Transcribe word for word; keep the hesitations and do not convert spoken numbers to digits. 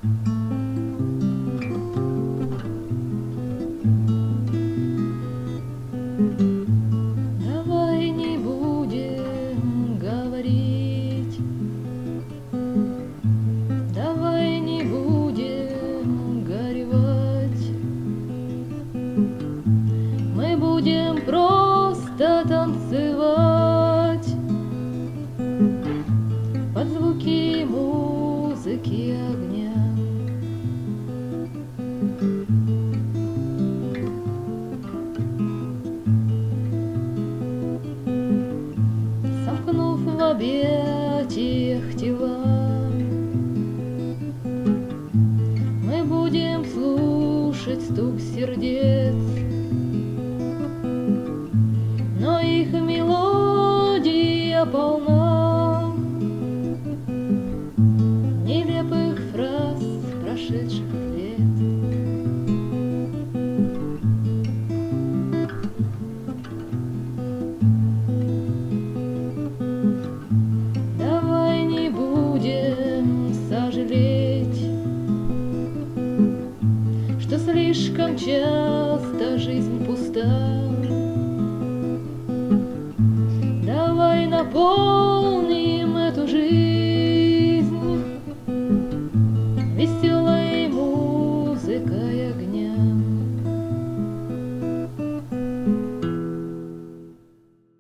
Давай не будем говорить, давай не будем горевать. Мы будем просто танцевать под звуки музыки огня. Сомкнув в объятиях тела, мы будем слушать стук сердец, но их мелодия полна нелепых фраз прошедших лет. Давай не будем сожалеть, что слишком часто жизнь пуста. Давай наполним эту жизнь